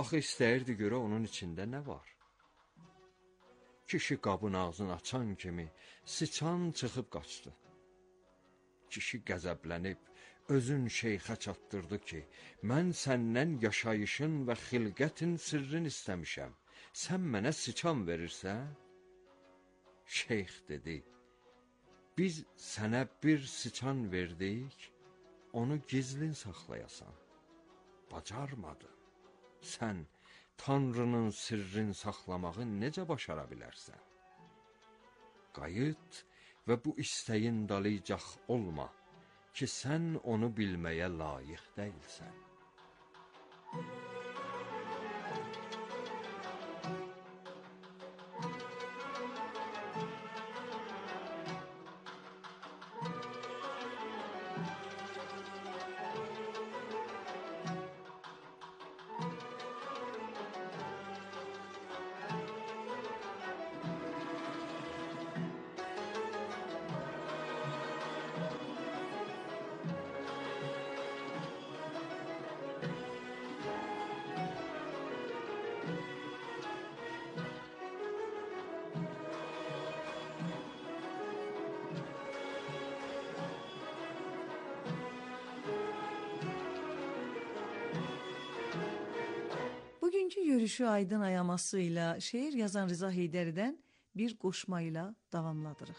Axı istəyirdi görə onun içində nə var? Kişi qabın ağzını açan kimi sıçan çıxıb qaçdı. Kişi qəzəblənib özün şeyxə çatdırdı ki, mən səndən yaşayışın və xilqətin sirrini istəmişəm. Sən mənə sıçan verirsən? Şeyx dedi, biz sənə bir sıçan verdik, onu gizlin saxlayasan. Bacarmadın. Sən Tanrının sirrin saxlamağı necə başara bilərsən? Qayıt və bu istəyin dalıcaq olma ki, sən onu bilməyə layiq deyilsən. Bugünkü yürüyüşü Aydın ayamasıyla şeir yazan Rıza Heydəri'dən bir qoşmayla davamladırıq.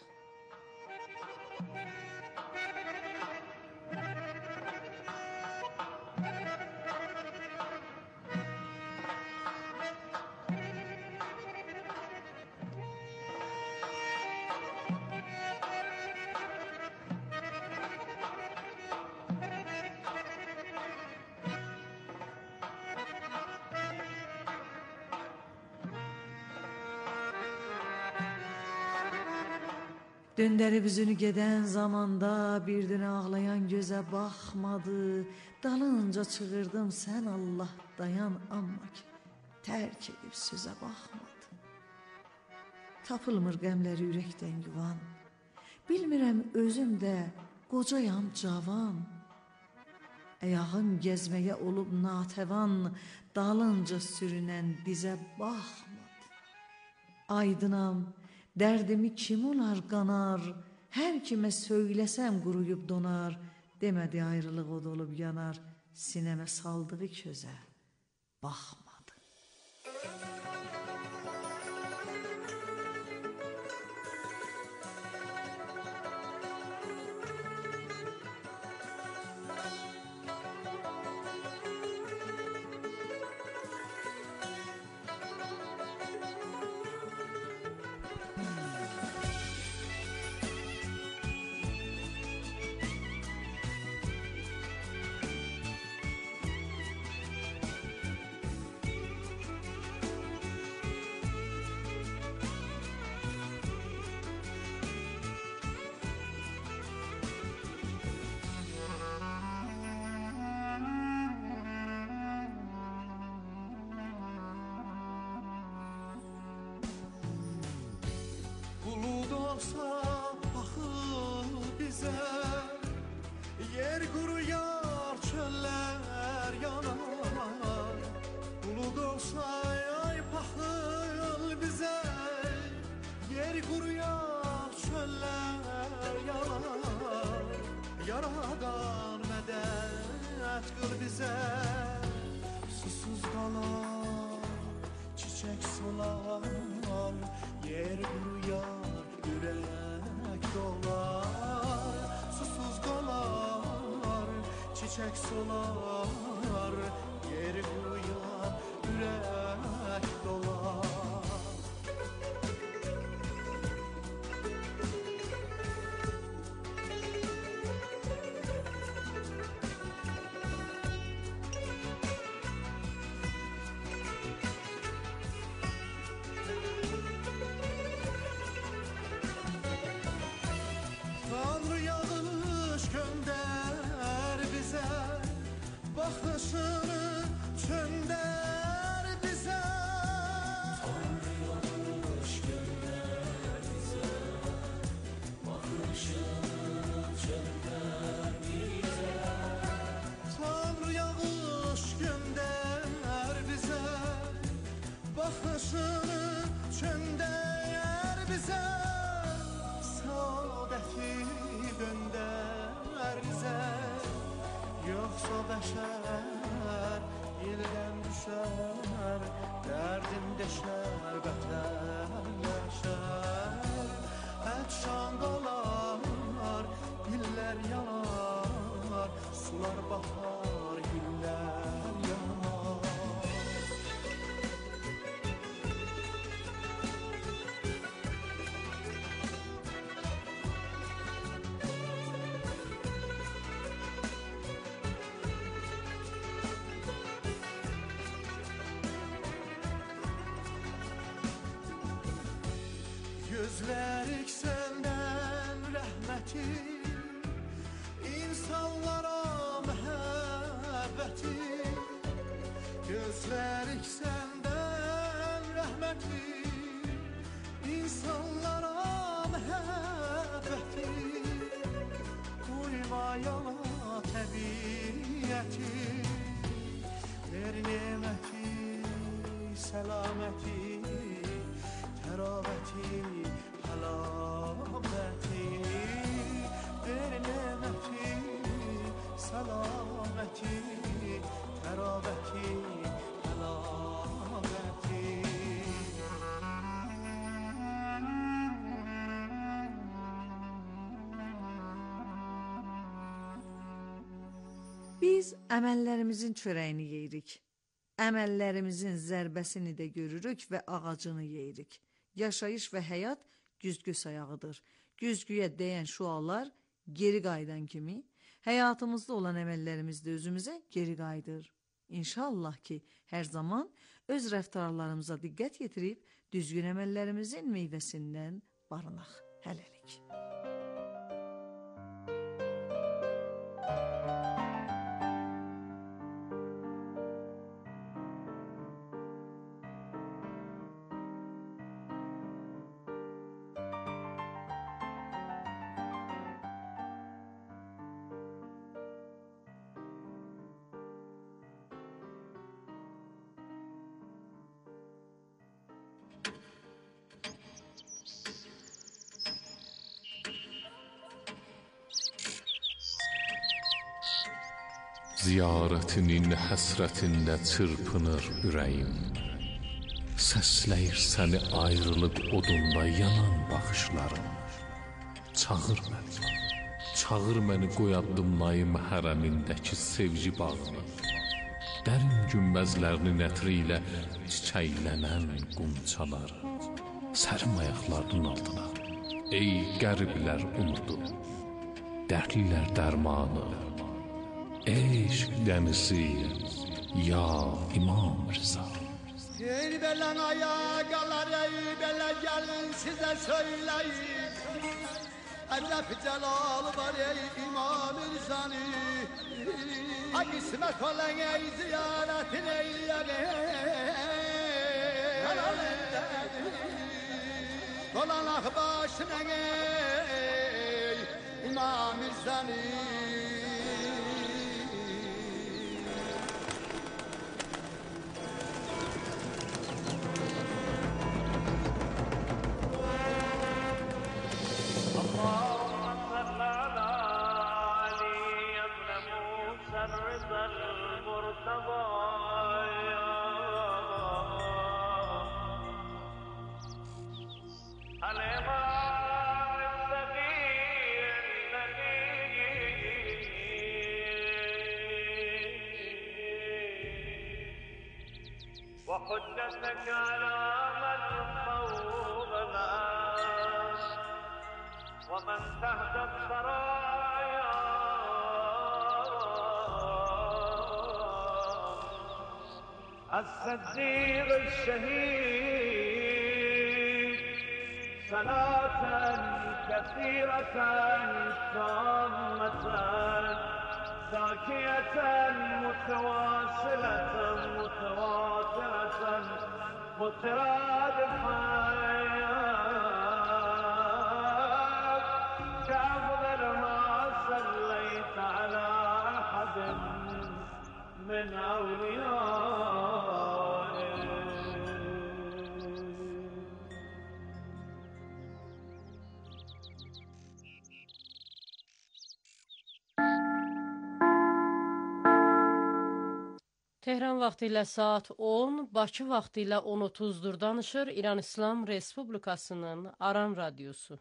Döndərib üzünü gedən zamanda birdin ağlayan gözə baxmadı. Dalınca çığırdım sən Allah dayan amma ki tərk edib sözə baxmadı. Tapılmır qəmləri ürəkdən yuvan. Bilmirəm özüm də qocayam cavan. Ayağım gəzməyə olub natəvan, dalınca sürünən dizə baxmadı. Aydınam, dərdimi kim olar qanar, hər kimə söyləsəm quruyub donar, demədi ayrılıq od olub yanar, sinəmə saldığı közə baxmadı. Yer quruyar, çöllər yanar. Bulud olsa ay paxıl bizə. Yer quruyar, çöllər yanar. Yaradan mədət qıl bizə. Susuz qalar, çiçək solar. Yer quruyar, ürək dolar. Susuz qalar, çiçək solar, yer quruyar, ürək dolar. Tanrı yağış göndər bizə, bax həşər Yeldən düşər Dərdin deşər Bətərləşər Ətşan qalar Güllər yanar Sular bahar Güllər yanar Gözlərik səndən rəhməti İnsanlara məhəbbəti Gözlərik səndən rəhməti İnsanlara məhəbbəti Qoyma yana təbiyyəti Ver neməti, səlaməti Təravəti, həlaməti Ver neməti, səlaməti Təravəti, həlaməti Biz əməllərimizin çörəyini yeyirik. Əməllərimizin zərbəsini də görürük və ağacını yeyirik. Yaşayış və həyat güzgü sayağıdır. Güzgüyə dəyən şüalar geri qayıdan kimi, həyatımızda olan əməllərimiz də özümüzə geri qayıdır. İnşallah ki, hər zaman öz rəftarlarımıza diqqət yetirib, düzgün əməllərimizin meyvəsindən barınaq. Hələlik. Ziyarətinin həsrətində çırpınır ürəyim Səsləyir səni ayrılıq odunda yanan baxışlarım Çağır məni qoy addımlayım hərəmindəki sevgi bağını Dərin günbəzlərinin ətri ilə çiçəklənən qumçaları Sərim ayaqlarının altına Ey qəriblər umudu Dərdlilər dərmanı Eşq dənizi ya İmam Rıza Ey belən ayaqalar, ey belə gəlin sizə söyləyib Əcəb cəlal var ey İmam Rızanı Ay qismət olan ey ziyarətin eyləyək Dolanaq başına ey İmam Rızanı وحجتك على من فوق الأرض ومن تحت الثرايا الصديق الشهيد صلاة كثيرة تامة زاكية متواصلة متواترة مترادفة كأفضل ما صليت على أحد من أوليائك Tehran vaxtı ilə saat 10, Bakı vaxtı ilə 10:30-dur danışır İran İslam Respublikasının Aran Radiosu.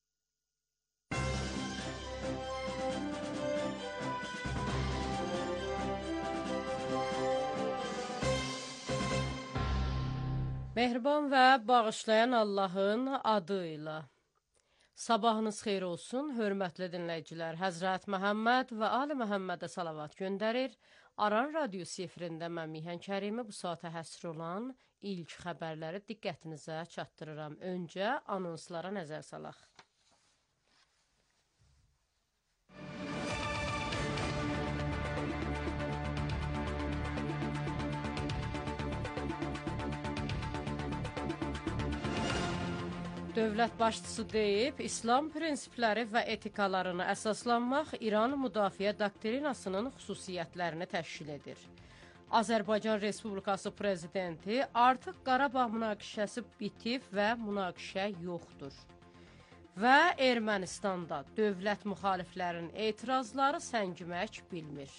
Mehriban və bağışlayan Allahın adıyla. Sabahınız xeyir olsun, hörmətli dinləyicilər. Həzrət Məhəmməd və Ali Məhəmmədə salavat göndərir. Aran Radiosu efirində mən Mihan Kərimi bu saata həsr olan ilk xəbərləri diqqətinizə çatdırıram. Öncə anonslara nəzər salaq. Dövlət başçısı deyib, İslam prinsipləri və etikalarına əsaslanmaq İran müdafiə doktrinasının xüsusiyyətlərini təşkil edir. Azərbaycan Respublikası Prezidenti artıq Qarabağ münaqişəsi bitib və münaqişə yoxdur. Və Ermənistanda dövlət müxaliflərinin etirazları səngimək bilmir.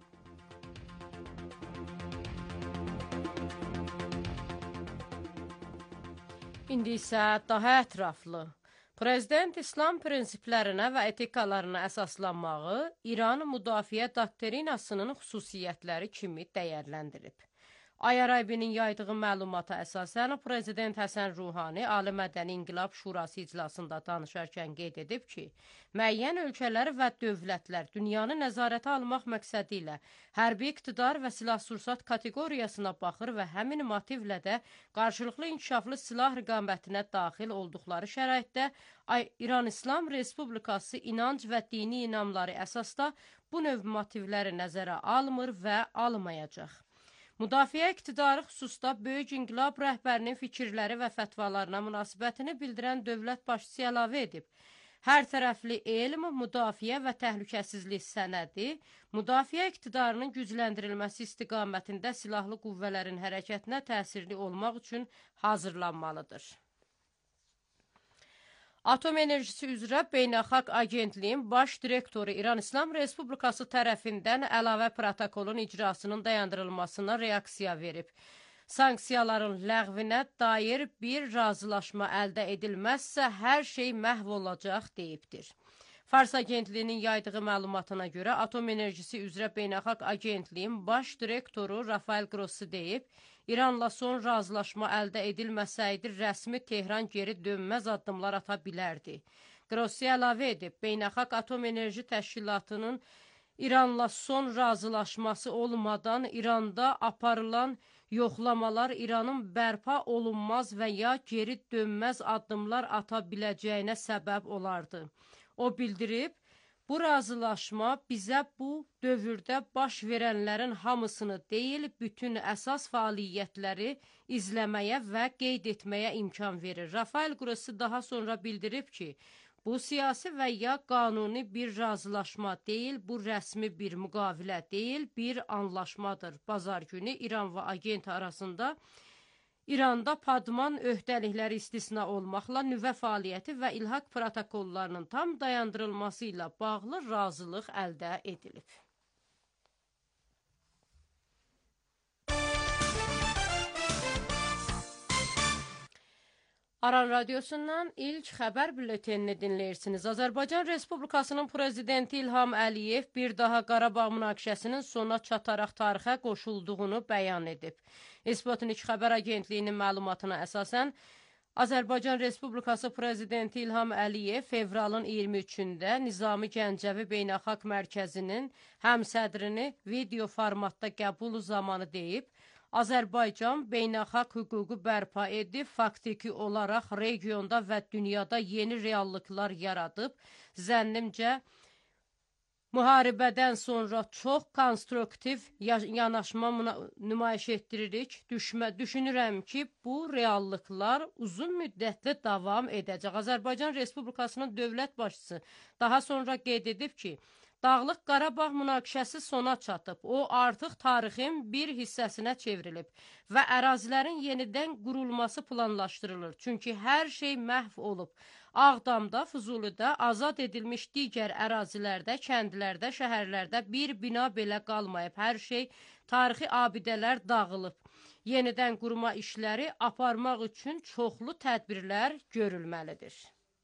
İndi isə daha ətraflı. Prezident İslam prinsiplərinə və etikalarına əsaslanmağı İran müdafiə doktrinasının xüsusiyyətləri kimi dəyərləndirib. Ayaraybi'nin yaydığı məlumata əsasən Prezident Həsən Ruhani Ali Mədəni İnqilab Şurası iclasında danışarkən qeyd edib ki, müəyyən ölkələr və dövlətlər dünyanı nəzarətə almaq məqsədi ilə hərbi iqtidar və silah-sursat kateqoriyasına baxır və həmin motivlə də qarşılıqlı inkişaflı silah rəqabətinə daxil olduqları şəraitdə İran İslam Respublikası inanc və dini inamları əsasda bu növ motivləri nəzərə almır və almayacaq. Müdafiə iqtidarı xüsusda Böyük İnqilab rəhbərinin fikirləri və fətvalarına münasibətini bildirən dövlət başçısı əlavə edib. Hər tərəfli elm, müdafiə və təhlükəsizlik sənədi, müdafiə iqtidarının gücləndirilməsi istiqamətində silahlı qüvvələrin hərəkətinə təsirli olmaq üçün hazırlanmalıdır. Atom Enerjisi üzrə Beynəlxalq Agentliyin baş direktoru İran İslam Respublikası tərəfindən əlavə protokolun icrasının dayandırılmasına reaksiya verib. Sanksiyaların ləğvinə dair bir razılaşma əldə edilməzsə, hər şey məhv olacaq deyibdir. Fars Agentliyinin yaydığı məlumatına görə Atom Enerjisi üzrə Beynəlxalq Agentliyin baş direktoru Rafael Grossi deyib, İranla son razılaşma əldə edilməsəydi, rəsmi Tehran geri dönməz addımlar ata bilərdi. Grossi əlavə edib, Beynəlxalq Atom Enerji Təşkilatının İranla son razılaşması olmadan İranda aparılan yoxlamalar İranın bərpa olunmaz və ya geri dönməz addımlar ata biləcəyinə səbəb olardı. O bildirib, bu razılaşma bizə bu dövrdə baş verənlərin hamısını deyil, bütün əsas fəaliyyətləri izləməyə və qeyd etməyə imkan verir. Rafael Grossi daha sonra bildirib ki, bu siyasi və ya qanuni bir razılaşma deyil, bu rəsmi bir müqavilə deyil, bir anlaşmadır. Bazar günü İran və agent arasında İranda padman öhdəlikləri istisna olmaqla nüvə fəaliyyəti və ilhaq protokollarının tam dayandırılması ilə bağlı razılıq əldə edilib. Aran Radiosundan ilk xəbər bülletenini dinləyirsiniz. Azərbaycan Respublikasının Prezidenti İlham Əliyev bir daha Qarabağ münaqişəsinin sona çataraq tarixə qoşulduğunu bəyan edib. Sputnik xəbər agentliyinin məlumatına əsasən, Azərbaycan Respublikası Prezidenti İlham Əliyev fevralın 23-də Nizami Gəncəvi Beynəlxalq Mərkəzinin həmsədrini video formatda qəbulu zamanı deyib, Azərbaycan beynəlxalq hüququ bərpa edib, faktiki olaraq regionda və dünyada yeni reallıqlar yaradıb, zənnimcə müharibədən sonra çox konstruktiv yanaşma nümayiş etdiririk. Düşünürəm ki, bu reallıqlar uzun müddətli davam edəcək. Azərbaycan Respublikasının dövlət başçısı daha sonra qeyd edib ki, Dağlıq Qarabağ münaqişəsi sona çatıb, o artıq tarixin bir hissəsinə çevrilib və ərazilərin yenidən qurulması planlaşdırılır. Çünki hər şey məhv olub. Ağdamda, Füzulidə, azad edilmiş digər ərazilərdə, kəndlərdə, şəhərlərdə bir bina belə qalmayıb. Hər şey tarixi abidələr dağılıb. Yenidən qurma işləri aparmaq üçün çoxlu tədbirlər görülməlidir.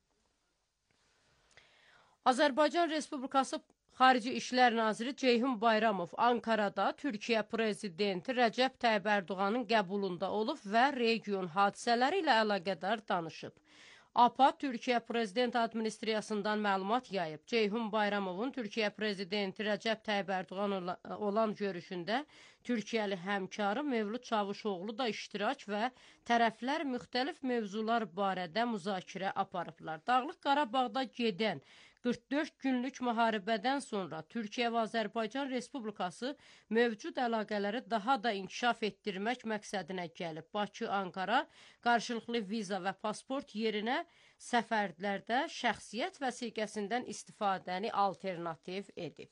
Azərbaycan Respublikası Xarici İşlər Naziri Ceyhun Bayramov Ankarada Türkiyə Prezidenti Rəcəb Tayyib Ərdoğanın qəbulunda olub və region hadisələri ilə əlaqədar danışıb. APA Türkiyə Prezident Administrasiyasından məlumat yayıb. Ceyhun Bayramovun Türkiyə Prezidenti Rəcəb Tayyib Ərdoğan olan görüşündə Türkiyəli həmkarı Mevlud Çavuşoğlu da iştirak və tərəflər müxtəlif mövzular barədə müzakirə aparıblar. Dağlıq Qarabağda gedən 44 günlük müharibədən sonra Türkiyə və Azərbaycan Respublikası mövcud əlaqələri daha da inkişaf etdirmək məqsədinə gəlib. Bakı, Ankara qarşılıqlı viza və pasport yerinə səfərlərdə şəxsiyyət vəsiqəsindən istifadəni alternativ edib.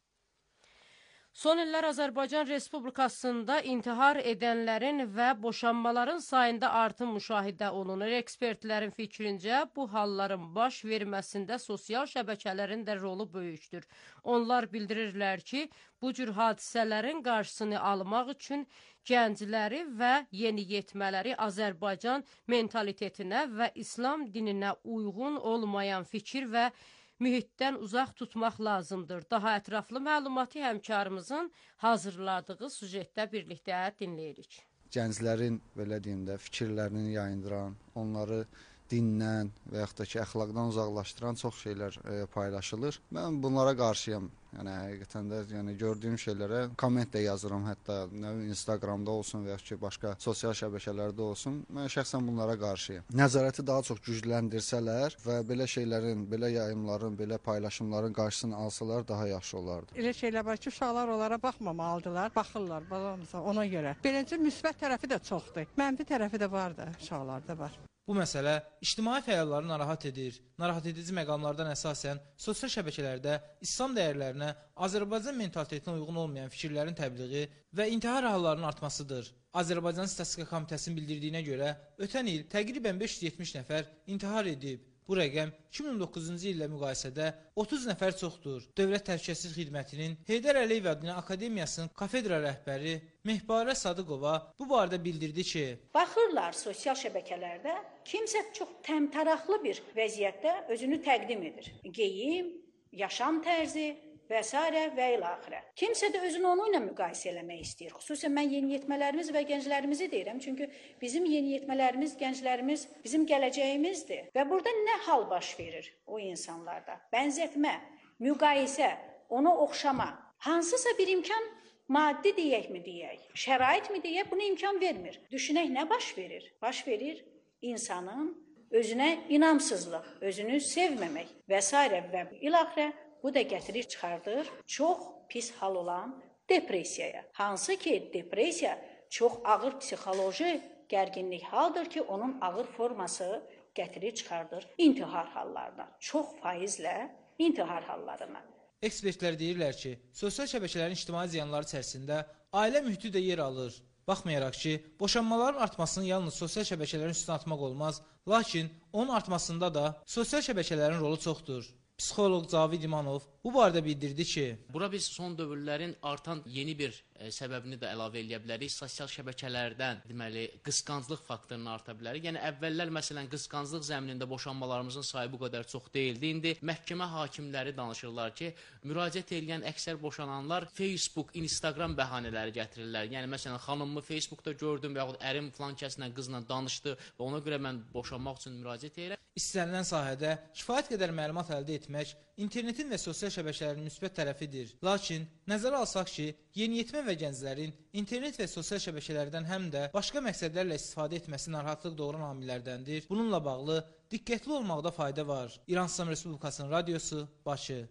Son illər Azərbaycan Respublikasında intihar edənlərin və boşanmaların sayında artım müşahidə olunur. Ekspertlərin fikrincə bu halların baş verməsində sosial şəbəkələrin də rolu böyükdür. Onlar bildirirlər ki, bu cür hadisələrin qarşısını almaq üçün gəncləri və yeniyetmələri Azərbaycan mentalitetinə və İslam dininə uyğun olmayan fikir və mühitdən uzaq tutmaq lazımdır. Daha ətraflı məlumatı həmkarımızın hazırladığı sujetdə birlikdə dinləyirik. Gənclərin, belə deyim də, fikirlərini yayındıran, onları dindən və yaxud da ki, əxlaqdan uzaqlaşdıran çox şeylər paylaşılır. Mən bunlara qarşıyam. Yəni, həqiqətən də gördüyüm şeylərə komment də yazıram, hətta Instagramda olsun və yaxud ki, başqa sosial şəbəkələrdə olsun. Mən şəxsən bunlara qarşıyam. Nəzarəti daha çox gücləndirsələr və belə şeylərin, belə yayımların, belə paylaşımların qarşısını alsalar daha yaxşı olardı. Elə şeylər var ki, uşaqlar onlara baxmamalıdırlar, baxırlar ona görə. Beləcə müsbət tərəfi də çoxdur, mənfi tərəfi də var da, uşaqlarda var. Bu məsələ ictimai fəalları narahat edir. Narahat edici məqamlardan əsasən sosial şəbəkələrdə İslam dəyərlərinə, Azərbaycan mentalitetinə uyğun olmayan fikirlərin təbliği və intihar hallarının artmasıdır. Azərbaycan Statistika Komitəsinin bildirdiyinə görə, ötən il təqribən 570 nəfər intihar edib. Bu rəqəm 2009-cu illə müqayisədə 30 nəfər çoxdur. Dövlət Təhlükəsizlik Xidmətinin Heydər Əliyev adına Akademiyasının kafedra rəhbəri Mehbarə Sadıqova bu barədə bildirdi ki, baxırlar sosial şəbəkələrdə kimsə çox təmtəraqlı bir vəziyyətdə özünü təqdim edir. Geyim, yaşam tərzi və s. və ilaxirə. Kimsə də özünü onu ilə müqayisə eləmək istəyir. Xüsusən mən yeniyetmələrimiz və gənclərimizi deyirəm. Çünki bizim yeniyetmələrimiz, gənclərimiz bizim gələcəyimizdir. Və burada nə hal baş verir o insanlarda? Bənzətmə, müqayisə, ona oxşama. Hansısa bir imkan maddi deyək mi deyək, şərait mi deyək, buna imkan vermir. Düşünək nə baş verir? Baş verir insanın özünə inamsızlıq, özünü sevməmək və s. və ilaxirə. Bu da gətirir, çıxardır çox pis hal olan depressiyaya. Hansı ki, depressiya çox ağır psixoloji gərginlik haldır ki, onun ağır forması gətirir, çıxardır intihar hallarına. Çox faizlə intihar hallarına. Ekspertlər deyirlər ki, sosial şəbəkələrin ictimai ziyanları içərisində ailə mühiti də yer alır. Baxmayaraq ki, boşanmaların artmasını yalnız sosial şəbəkələrin üstünə atmaq olmaz, lakin onun artmasında da sosial şəbəkələrin rolu çoxdur. Psixoloq Cavid İmanov bu barədə bildirdi ki, bura biz son dövrlərin artan yeni bir səbəbini də əlavə eləyə bilərik. Sosial şəbəkələrdən deməli qısqanclıq faktorunu arta bilərik. Yəni əvvəllər məsələn qısqanclıq zəminində boşanmalarımızın sayı bu qədər çox deyildi. İndi məhkəmə hakimləri danışırlar ki, müraciət edən əksər boşananlar Facebook, Instagram bəhanələri gətirirlər. Yəni məsələn xanımımı Facebookda gördüm və yaxud ərim filan kəslə qızla danışdı və ona görə mən boşanmaq üçün müraciət edirəm. İstənilən sahədə kifayət qədər məlumat əldə etmək internetin və sosial şəbəkələrin müsbət tərəfidir. Lakin nəzərə alsaq ki, yeniyetmə və gənclərin internet və sosial şəbəkələrdən həm də başqa məqsədlərlə istifadə etməsi narahatlıq doğuran amillərdəndir. Bununla bağlı diqqətli olmaqda fayda var. İran İslam Respublikasının radiosu, Bakı.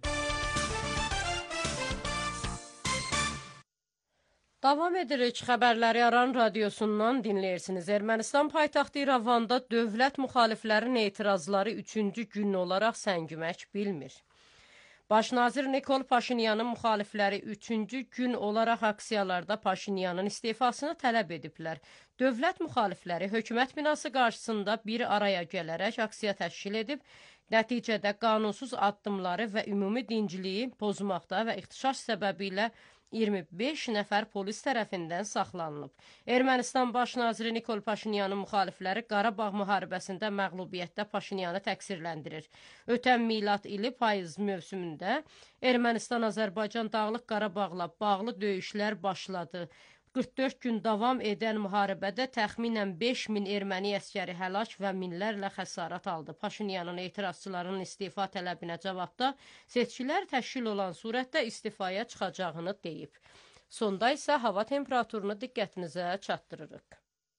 Davam edirik, xəbərləri Aran radiosundan dinləyirsiniz. Ermənistan paytaxtı İrəvanda dövlət müxaliflərin etirazları 3-cü gün olaraq səngimək bilmir. Baş nazir Nikol Paşinyanın müxalifləri 3-cü gün olaraq aksiyalarda Paşinyanın istifasını tələb ediblər. Dövlət müxalifləri hökumət binası qarşısında bir araya gələrək aksiya təşkil edib, nəticədə qanunsuz addımları və ümumi dinciliyi pozmaqda və ixtişaş səbəbilə 25 nəfər polis tərəfindən saxlanılıb. Ermənistan baş naziri Nikol Paşinyanın müxalifləri Qarabağ müharibəsində məğlubiyyətdə Paşinyanı təqsirləndirir. Ötən milad ili payız mövsümündə Ermənistan-Azərbaycan Dağlıq Qarabağla bağlı döyüşlər başladı. 44 gün davam edən müharibədə təxminən 5000 erməni əskəri həlak və minlərlə xəsarət aldı. Paşinyanın etirazçıların istifa tələbinə cavabda seçkilər təşkil olan surətdə istifaya çıxacağını deyib. Sonda isə hava temperaturunu diqqətinizə çatdırırıq.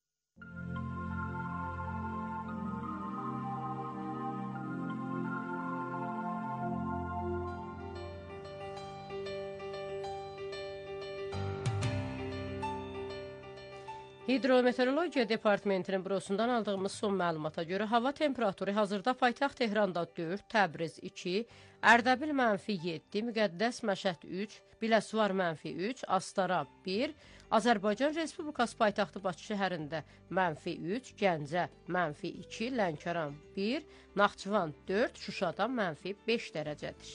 Hidrometeorologiya Departamentinin bürosundan aldığımız son məlumata görə hava temperaturu hazırda paytaxt Tehranda 4, Təbriz 2, Ərdəbil -7, Müqəddəs Məşəd 3, Biləsuvar -3, Astara 1, Azərbaycan Respublikası paytaxtı Bakı şəhərində -3, Gəncə -2, Lənkəran 1, Naxçıvan 4, Şuşada -5 dərəcədir.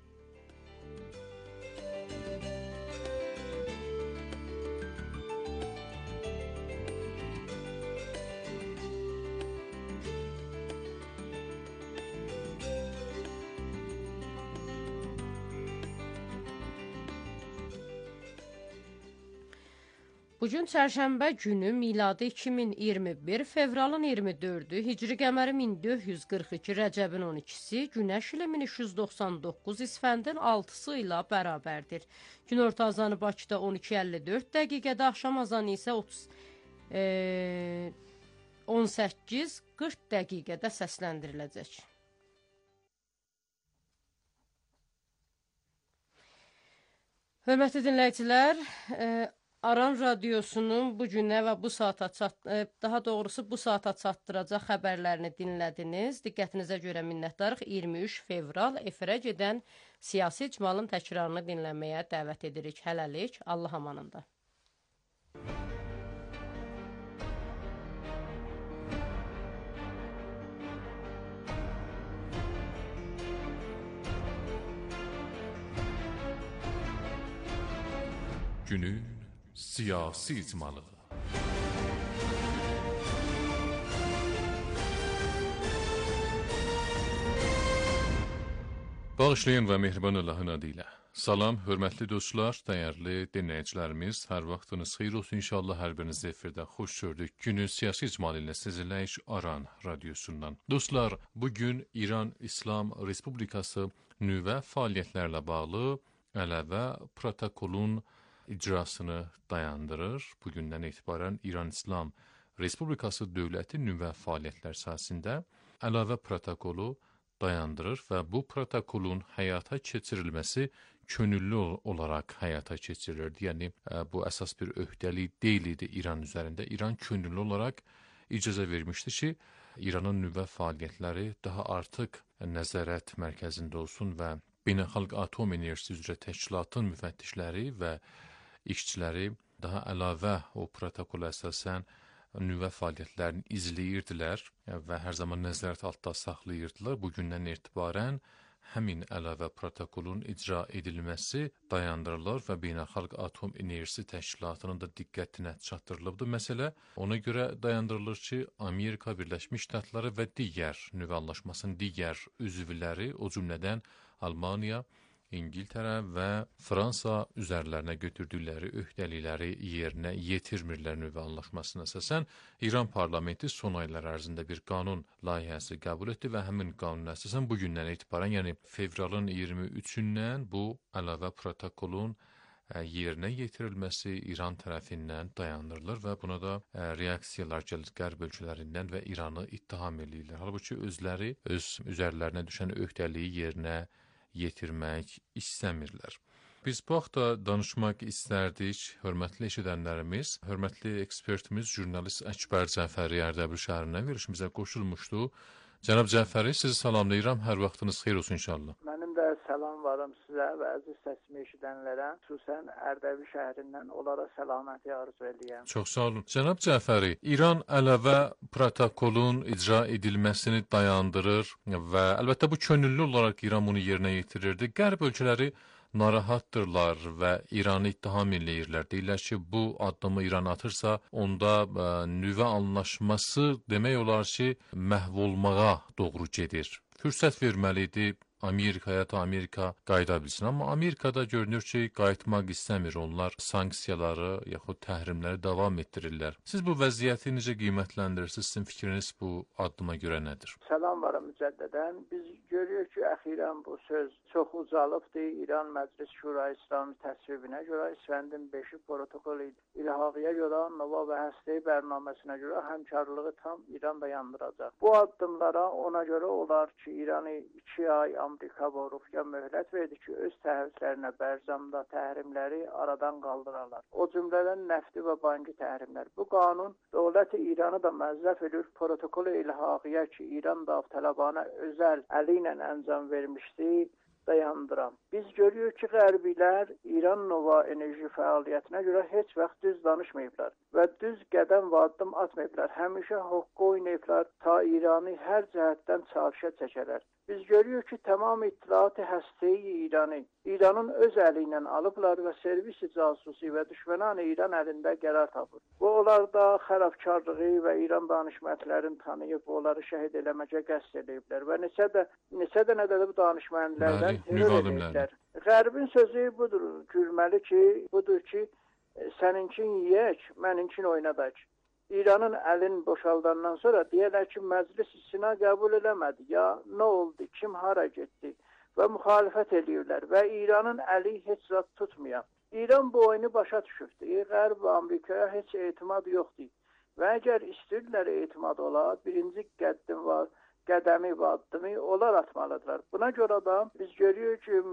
Bugün çərşənbə günü miladi 2021, fevralın 24-ü, hicri qəməri 1442, rəcəbin 12-si, günəş ilə 1399, isfəndin 6-sı ilə bərabərdir. Günorta azanı Bakıda 12:54 dəqiqədə, axşam azanı isə 18:40 dəqiqədə səsləndiriləcək. Hörmətli dinləyicilər, Aran Radiosunun bu günə və bu saata daha doğrusu bu saata çatdıracaq xəbərlərini dinlədiniz. Diqqətinizə görə minnətdarıq. 23 fevral efirə gedən siyasi icmalın təkrarını dinləməyə dəvət edirik. Hələlik, Allah amanında. Günün siyasi icmalı. Bağışlayın və mehriban Allahın adı ilə. Salam, hörmətli dostlar, dəyərli dinləyicilərimiz, hər vaxtınız xeyir olsun. İnşallah hər biriniz efirdə xoş gördük. Günün siyasi icmalı ilə sizinləyiş Aran Radiosundan. Dostlar, bugün İran İslam Respublikası nüvə fəaliyyətlərlə bağlı əlavə protokolun icrasını dayandırır. Bugündən etibarən İran İslam Respublikası dövləti nüvə fəaliyyətlər sahəsində əlavə protokolu dayandırır və bu protokolun həyata keçirilməsi könüllü olaraq həyata keçirilirdi. Yəni, bu əsas bir öhdəlik deyil idi İran üzərində. İran könüllü olaraq icazə vermişdi ki, İranın nüvə fəaliyyətləri daha artıq nəzarət mərkəzində olsun və Beynəlxalq Atom Enerjisi üzrə təşkilatın müfəttişləri və işçiləri daha əlavə o protokola əsasən nüvə fəaliyyətlərini izləyirdilər və hər zaman nəzarət altında saxlayırdılar. Bugündən etibarən həmin əlavə protokolun icra edilməsi dayandırılır və Beynəlxalq Atom Enerjisi Təşkilatının da diqqətinə çatdırılıbdır. Məsələ ona görə dayandırılır ki, Amerika Birləşmiş Ştatları və digər nüvə anlaşmasının digər üzvləri, o cümlədən Almaniya, İngiltərə və Fransa üzərlərinə götürdükləri öhdəlikləri yerinə yetirmirlər nüvə anlaşmasına əsasən. İran parlamenti son aylar ərzində bir qanun layihəsi qəbul etdi və həmin qanuna əsasən bugündən etibarən, yəni fevralın 23-dən bu əlavə protokolun yerinə yetirilməsi İran tərəfindən dayandırılır və buna da reaksiyalar gəlir qərb ölkələrindən və İranı ittiham edirlər. Halbuki özləri öz üzərlərinə düşən öhdəliyi yerinə yetirmək istəmirlər. Biz bu haqda danışmaq istərdik, hörmətli eşidənlərimiz, hörmətli ekspertimiz, jurnalist Əkbər Cəfəri Ərdəbil şəhərindən verilişimizə qoşulmuşdu. Cənab Cəfəri, sizi salamlayıram, hər vaxtınız xeyir olsun inşallah. Mənim də salam varım sizə və əziz səsimi eşidənlərə, xüsusən Ərdəbil şəhərindən onlara səlaməti arzu edirəm. Çox sağ olun. Cənab Cəfəri, İran əlavə protokolun icra edilməsini dayandırır və əlbəttə bu könüllü olaraq İran bunu yerinə yetirirdi. Qərb ölkələri narahatdırlar və İranı ittiham eləyirlər. Deyirlər ki, bu addımı İran atırsa, onda nüvə anlaşması demək olar ki, məhv olmağa doğru gedir. Fürsət verməlidir Amerikaya da Amerika qayıda bilsin. Amma Amerikada görünür ki, qayıtmaq istəmir. Onlar sanksiyaları yaxud təhrimləri davam etdirirlər. Siz bu vəziyyəti necə qiymətləndirirsiniz? Sizin fikriniz bu addıma görə nədir? Salam var mücəddədən. Biz görürük ki, əxirən bu söz çox ucalıbdır. İran Məclis Şurayı İslami təsvibinə görə, İsfəndin 5-i protokol ilhaqıya görə, nüvə və həstəyi bərnaməsinə görə həmkarlığı tam İran da yandıracaq. Bu addımlara ona görə olar ki, İranı 2 ay Amerika və Rusiya möhlət verdi ki, öz təhlükələrinə Bərzamda təhrimləri aradan qaldırarlar. O cümlədən nəfti və banki təhrimlər. Bu qanun dövləti İranı da məzrəf edir protokol ilhaqıya ki, İran da Tələbana özəl əli ilə əncam vermişdi, dayandıran. Biz görürük ki, Qərbilər İran nüvə enerji fəaliyyətinə görə heç vaxt düz danışmayıblar və düz qədəm və addım atmayıblar. Həmişə hoqqa oynayıblar, ta İranı hər cəhətdən çarşıya çəkərlər. Biz görürük ki, tamam ittilaatı həstəyi İranın öz əli ilə alıblar və servisi casusi və düşmənanı İran əlində qərar tapır. Bu, onlar da xərabkarlığı və İran danışmətlərini tanıyıb, onları şəhid eləməcə qəsd ediblər və neçə dənə də bu danışmənlərdən terör ediblər. Qərbin sözü budur, budur ki, səninkin yiyək, məninkin oynadaq. İranın əlini boşaldandan sonra deyərlər ki, məclis istina qəbul eləmədi, ya nə oldu, kim hara getdi və müxalifət edirlər və İranın əli heç zat tutmayan. İran bu oyunu başa düşübdür, Qərb və Amerikaya heç etimad yoxdur və əgər istəyirlər etimad ola, birinci qədəmi və addımı onlar atmalıdırlar. Buna görə da biz görürük ki,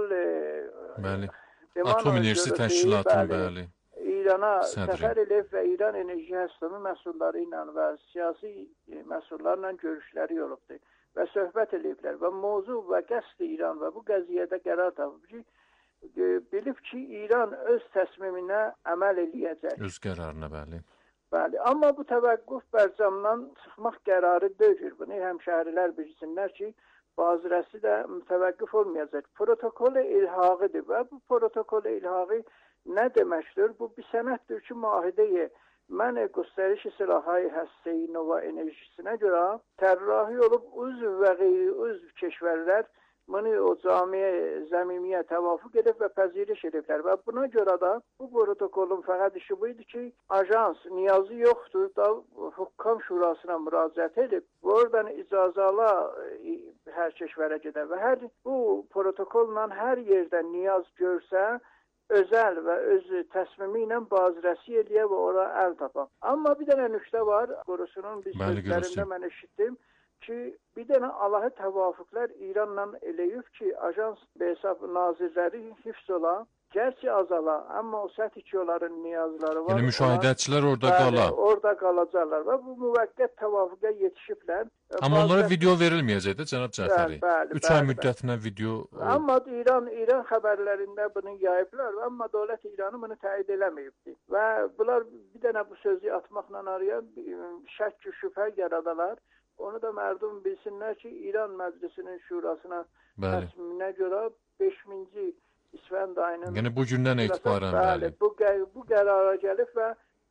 Atom Enerjisi Təşkilatının İrana səfər edib və İran enerji həstəmi məsulları ilə və siyasi məsullarla görüşləri olubdur və söhbət ediblər və mövzu və qəsd İran və bu qəziyyədə qərar tapıb ki, bilib ki, İran öz təsmiminə əməl eləyəcək. Öz qərarına, bəli. Bəli, amma bu təvəqqüf Bərzamdan çıxmaq qərarı deyil. Bunu həmşəhrilər bilsinlər ki, bazirəsi də mütəvəqqif olmayacaq. Protokol ilhaqıdır və bu protokol ilhaqı nə deməkdir? Bu bir sənətdir ki, müahidə-i mənə göstərişi silahı həstəyi nüvə enerjisinə görə tərrahi olub üzv və qeyri-üzv keşvərlər bunu o camiyə, zəmimiyə təvafuq edib və pəziriş ediblər və buna görə də bu protokolun fəqət işi bu idi ki, ajans niyazı yoxdur da Hükkam Şurasına müraciət edib və oradan icazala hər keşvərə gedən və bu protokolla hər yerdə niyaz görsə, özəl və öz təsmimi ilə bazirəsi eləyə və ora əl tapan. Amma bir dənə nüqtə var, qorusunun biz sözlərində mən eşitdim ki, bir dənə Allahı təvafuqlar İranla eləyib ki, ajans hesab nazirləri hifz ola, gerçi azala, amma o səthi ki, onların niyazları var. Yəni müşahidəçilər orada qala. Orada qalacaqlar və bu müvəqqət təvafuqa yetişiblər. Amma onlara video verilməyəcək də, cənab Cəfəri. 3 ay müddətinə video... Amma İran xəbərlərində bunu yayıblar, amma dövlət İranı bunu təyid eləməyibdir. Və bunlar bir dənə bu sözü atmaqla araya şək şübhə yaradalar. Onu da mərdum bilsinlər ki, İran Məclisinin şurasına təsmiminə görə 5-ci İsfənd ayının... Yəni bu gündən etibarən, bəli. Bu qərara gəlib və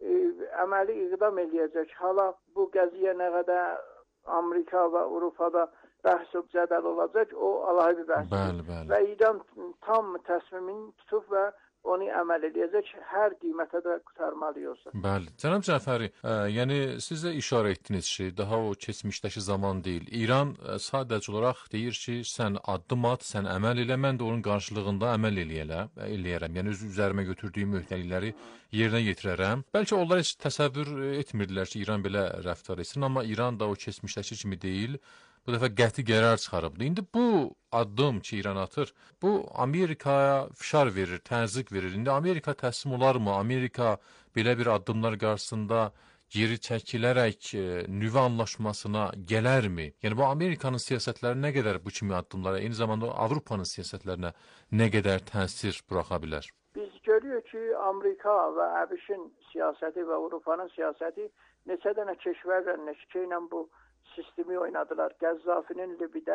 əməli iqdam eləyəcək. Hala bu qəziyyə nə qədər Amerika və Avropada bəhs cədəl olacaq, o alayı bir bəhs. Bəli. Və İran tam təsmimini tutub və onu əməl edəcək, hər qiymətə də qurtarmalı olsa. Bəli. Cənab Cəfəri, yəni siz də işarə etdiniz ki, daha o keçmişdəki zaman deyil. İran sadəcə olaraq deyir ki, sən addım at, sən əməl elə, mən də onun qarşılığında əməl eləyərəm. Yəni öz üzərimə götürdüyüm öhdəlikləri yerinə yetirərəm. Bəlkə onlar heç təsəvvür etmirdilər ki, İran belə rəftar etsin, amma İran da o keçmişdəki kimi deyil. Bu dəfə qəti qərar çıxarıbdı. İndi bu addım ki, İran atır, bu Amerikaya fişar verir, təzyiq verir. İndi Amerika təslim olarmı? Amerika belə bir addımlar qarşısında geri çəkilərək nüvə anlaşmasına gələrmi? Yəni bu Amerikanın siyasətləri nə qədər bu kimi addımlara, eyni zamanda Avropanın siyasətlərinə nə qədər təsir buraxa bilər? Biz görürük ki, Amerika və ABŞ-in siyasəti və Avropanın siyasəti neçə dənə keşvərlə, neçə ilə bu sistemi oynadılar. Qəzzafinin Libidə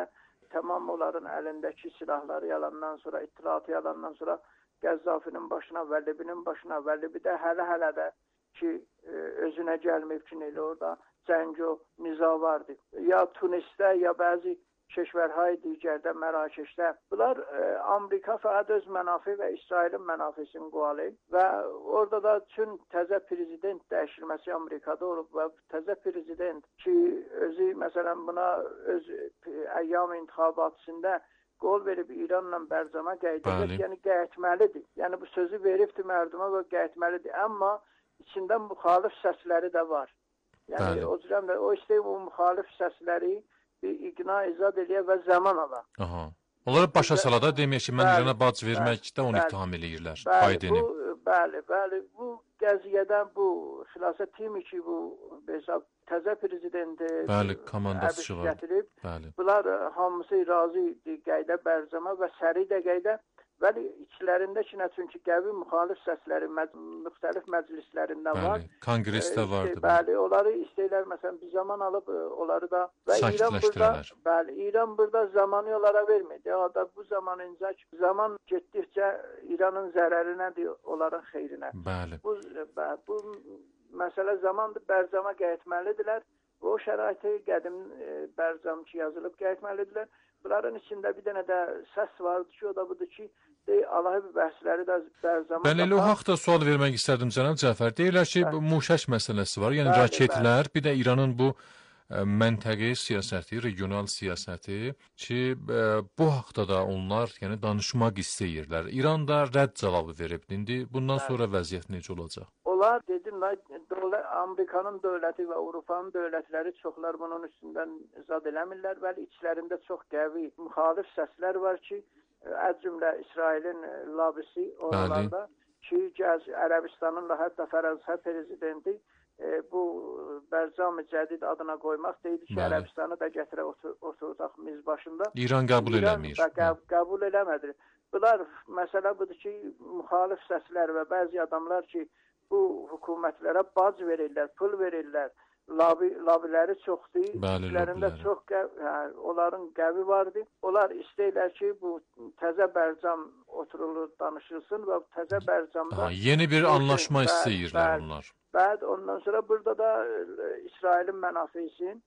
tamam onların əlindəki silahları yalandan sonra, ittilatı yalandan sonra Qəzzafinin başına, Vəllibinin başına, Vəllibi də hələ də ki özünə gəlməyib ki, elə orada Cəngo niza vardı. Ya Tunisdə, ya bəzi keşvərhay digərdə, Mərakeşdə. Bunlar Amerika fəqət öz mənafi və İsrailin mənafisini qovalayıb və orada da üçün təzə prezident dəyişilməsi Amerikada olub və təzə prezident ki, özü məsələn buna öz əyyam intihabatısında qol verib İranla Bərzama qeydəcək, yəni qəyətməlidir. Yəni bu sözü veribdir mərduma və qəyətməlidir. Amma içində müxalif səsləri də var. Yəni o cürəmdə o istəyib bu müxalif səsləri bir iqna izad eləyə və zaman ala. Aha. Onları başa salada deməyək ki, mən İrana bac verməkdə onu ittiham eləyirlər. Baydeni. Bəli. Bu qəziyyədən bu xilasə timi ki, bu hesab təzə prezidenti komandası var. Bunlar hamısı razı idi qeydə Bərzama və səri də qeydə. Bəli, içlərində ki, çünki qəvi müxalif səsləri müxtəlif məclislərində var. Konqresdə vardı. Bəli, onları istəyirlər, məsələn, bir zaman alıb onları da və İran burada zamanı onlara vermir. Ya da bu zaman getdikcə İranın zərərinədir, onların xeyrinə. Bəli. Bu məsələ zamandır, Bərzama qəyətməlidirlər. O şəraiti qədim Bərzam ki, yazılıb qəyətməlidirlər. Bunların içində bir dənə də səs vardı ki, o da budur ki, Allahi bir bəhsləri də Bərzama... Bəli, elə o haqda sual vermək istərdim, cənab Cəfər. Deyirlər ki, muşəş məsələsi var, yəni raketlər, bir də İranın bu məntəqi siyasəti, regional siyasəti ki, bu haqda da onlar danışmaq istəyirlər. İran da rədd cavabı verib. İndi bundan sonra vəziyyət necə olacaq? Onlar, dedim, Amerikanın dövləti və Avropanın dövlətləri çoxlar bunun üstündən zad eləmirlər və içlərində çox qəvi müxalif səslər var ki, cümlə İsrailin labisi oralarda ki, Ərəbistanın da hətta Fransa prezidenti bu Bərzam-ı Cədid adına qoymaq deyildi ki, Ərəbistanı da gətirə oturacaq miz başında. İran qəbul eləmir. Qəbul eləmədir. Bunlar, məsələ budur ki, müxalif səslər və bəzi adamlar ki, bu hökumətlərə bac verirlər, pul verirlər, labiləri çoxdur, içlərində çox onların qəvi vardır. Onlar istəyirlər ki, bu təzə Bərzam oturulur, danışılsın və təzə Bərzamda... Yeni bir anlaşma istəyirlər onlar. Bəli, ondan sonra burada da İsrailin mənafisinin,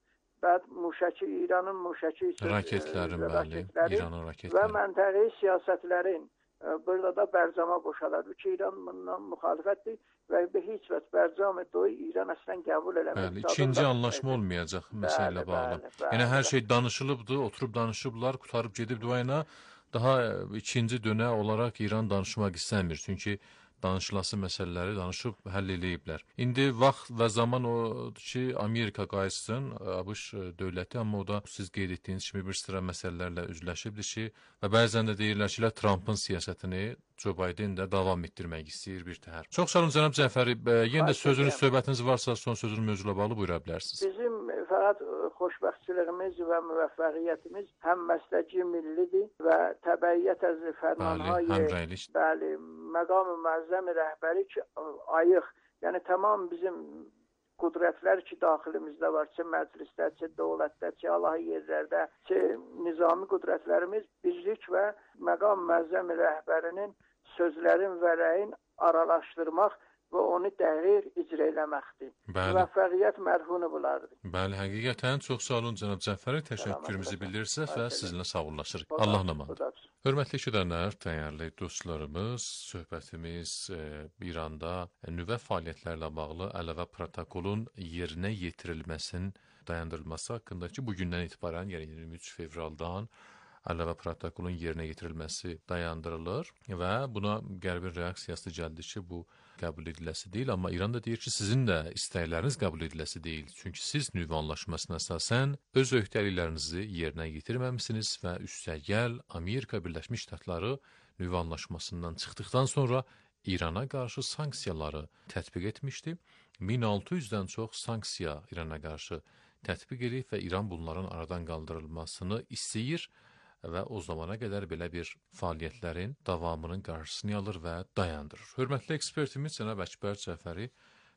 İranın muşəki raketlərin, İranın raketləri və məntəqi siyasətlərin burada da Bərzama qoşalar. Bu ki, İran bundan müxalifətdir və heç vəd Bərzam-ı İran əslən qəbul eləmək. İkinci anlaşma olmayacaq məsələ bağlı. Yəni, hər şey danışılıbdır, oturub danışıblar, qutarıb gedib duayına. Daha ikinci dönə olaraq İran danışmaq istəmir. Çünki danışılası məsələləri danışıb həll eləyiblər. İndi vaxt və zaman odur ki, Amerika qayıtsın, ABŞ dövləti, amma o da siz qeyd etdiyiniz kimi bir sıra məsələlərlə üzləşibdir ki, və bəzən də deyirlər ki, Trumpın siyasətini Joe Biden də davam etdirmək istəyir bir təhər. Çox sağ olun, cənab Cəfəri. Yenə də sözünüz, söhbətiniz varsa son sözün mövzuyla bağlı buyura bilərsiniz. Bizim fəqət xoşbəxtçiliyimiz və müvəffəqiyyətimiz həm məsləki millidir və təbəiyyət əz fərmanhayı, bəli, məqam-ı məzzəm-i rəhbəri ki, ayıq, yəni tamam bizim qudrətlər ki, daxilimizdə var, ki, məclisdə, ki, dövlətdə, ki, Allahi yerlərdə, ki, nizami qudrətlərimiz birlik və məqam məzzəm-i rəhbərinin sözlərin və rəyin aralaşdırmaq və onu dəhrir icra eləməkdir. Müvəffəqiyyət mərhunu bulardır. Bəli, həqiqətən çox sağ olun, cənab Cəfəri. Təşəkkürümüzü bildirirsiniz və sizinlə sağollaşırıq. Allah namandır. Hörmətli eşidənlər, dəyərli dostlarımız, söhbətimiz İranda nüvə fəaliyyətlərlə bağlı əlavə protokolun yerinə yetirilməsinin dayandırılması haqqında ki, bugündən etibarən, yəni 23 fevraldan əlavə protokolun yerinə yetirilməsi dayandırılır və buna qərbin reaksiyası gəldi ki, bu qəbul ediləsi deyil, amma İran da deyir ki, sizin də istəkləriniz qəbul ediləsi deyil. Çünki siz nüvə anlaşmasına əsasən öz öhdəliklərinizi yerinə yetirməmisiniz və üstəgəl Amerika Birləşmiş Ştatları nüvə anlaşmasından çıxdıqdan sonra İrana qarşı sanksiyaları tətbiq etmişdi. 1600-dən çox sanksiya İrana qarşı tətbiq edib və İran bunların aradan qaldırılmasını istəyir və o zamana qədər belə bir fəaliyyətlərin davamının qarşısını alır və dayandırır. Hörmətli ekspertimiz cənab Əkbər Cəfəri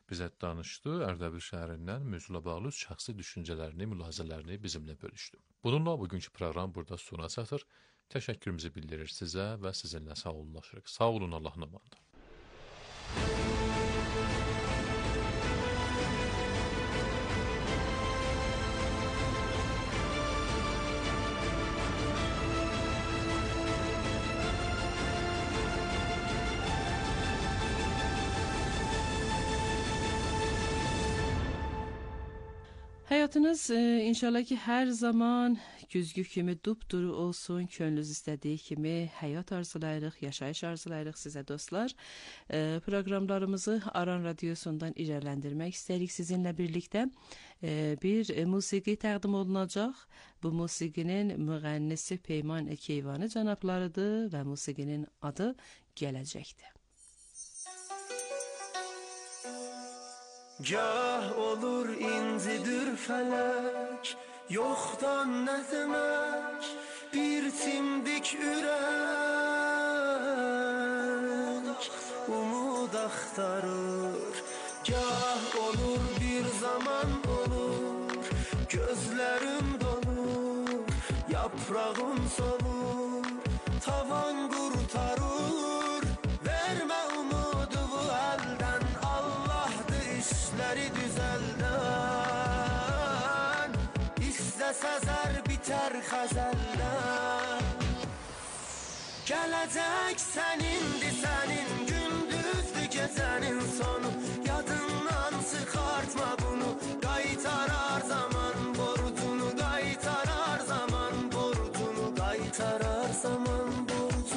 bizə danışdı. Ərdəbil şəhərindən mövzula bağlı şəxsi düşüncələrini, mülahizələrini bizimlə bölüşdü. Bununla bugünkü proqram burada sona çatır. Təşəkkürümüzü bildirir sizə və sizinlə sağolunlaşırıq. Sağ olun, Allahın amanında. Həyatınız inşallah ki, hər zaman güzgü kimi dupduru olsun, könlünüz istədiyi kimi həyat arzulayırıq, yaşayış arzulayırıq sizə dostlar. Proqramlarımızı Aran Radiosundan irələndirmək istəyirik sizinlə birlikdə. Bir musiqi təqdim olunacaq. Bu musiqinin müğənnisi Peyman Keyvani cənablarıdır və musiqinin adı Gələcəkdir. Gah olur incidir felek, yoktan ne demek, bir timdik ürek, umut aktarır. Gah olur bir zaman olur, gözlerim dolur, yaprağım solur, tavan kurtarır. Verme umudu bu elden, işleri düzelden, İstəsəzər biter xəzəldən. Gələcək sənindir sənin, gündüzdür gecənin sonu. Yadından çıxartma bunu, qaytarar zaman borcunu, qaytarar zaman borcunu, qaytarar zaman borcunu.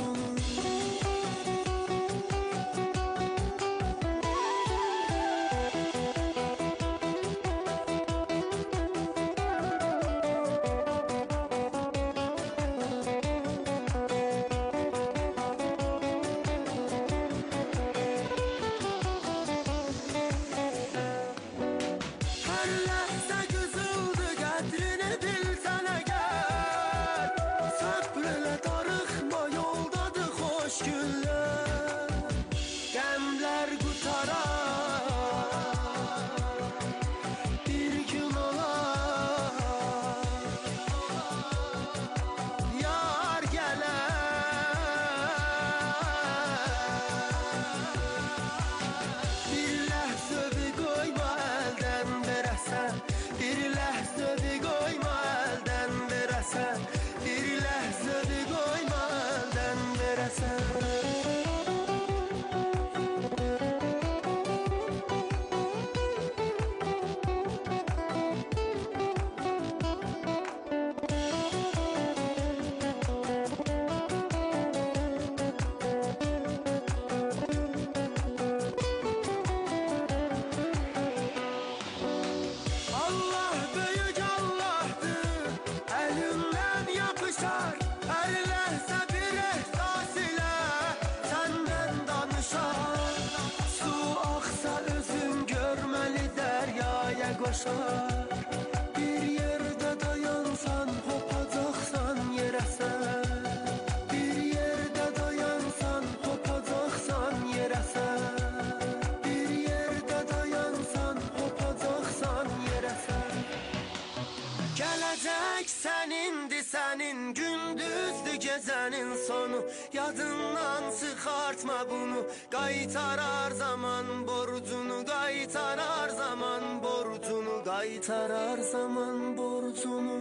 Bir yerde dayansan, hopacaksan yere sen. Bir yerde dayansan, hopacaksan yere sen. Bir yerde dayansan, hopacaksan yere sen. Gələcək sənindir sənin, gündüzdür gecənin sonu. Yadından çıxartma bunu, qaytarar zaman borcunu, qaytarar zaman borcunu, qaytarar zaman borcunu.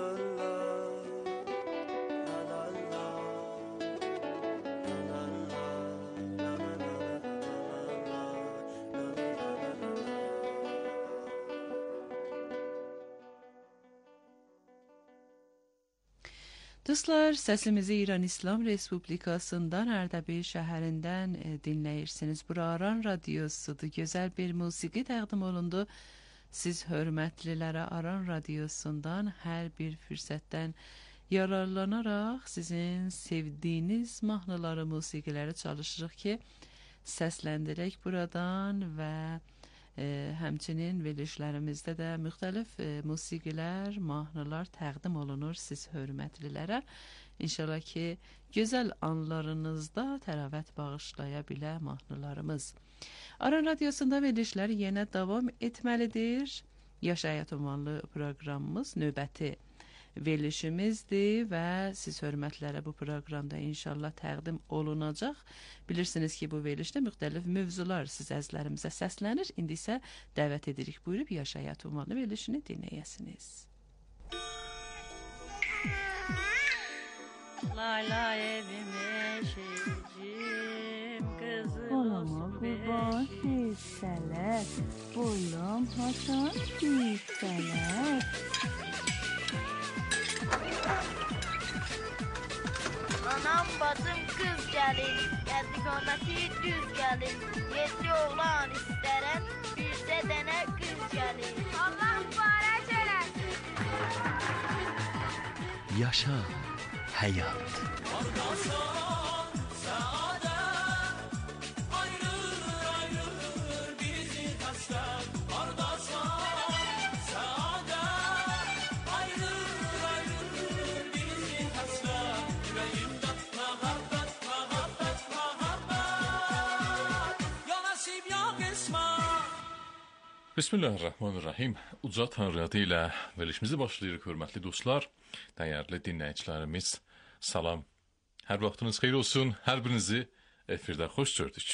Dostlar, səsimizi İran İslam Respublikasından Ərdəbil şəhərindən dinləyirsiniz. Bura Aran Radiosudur. Gözəl bir musiqi təqdim olundu. Siz hörmətlilərə Aran Radiosundan hər bir fürsətdən yararlanaraq sizin sevdiyiniz mahnıları, musiqiləri çalışırıq ki, səsləndirək buradan və həmçinin verilişlərimizdə də müxtəlif musiqilər, mahnılar təqdim olunur siz hörmətlilərə. İnşallah ki, gözəl anlarınızda təravət bağışlaya bilə mahnılarımız. Aran Radiyosunda verilişlər yenə davam etməlidir. Yaş Həyat ünvanlı proqramımız növbəti verilişimizdir və siz hörmətlərə bu proqramda inşallah təqdim olunacaq. Bilirsiniz ki, bu verilişdə müxtəlif mövzular siz əzizlərimizə səslənir. İndi isə dəvət edirik, buyurub Yaş Həyat ünvanlı verilişini dinləyəsiniz. Lay evim eşicim kızım olsun kurban hisseler bulam hasan hisseler. Anam bacım kız gelin, geldi koması düz gelin. 7 oğlan isterem, birse dene kız gelin. Allah mübarek eylesin. Yaşa hayat. Bismillahirrahmanirrahim. Uca Tanrı adı ilə verilişimizi başlayırıq, hörmətli dostlar, dəyərli dinləyicilərimiz. Salam. Hər vaxtınız xeyir olsun. Hər birinizi efirdə xoş gördük.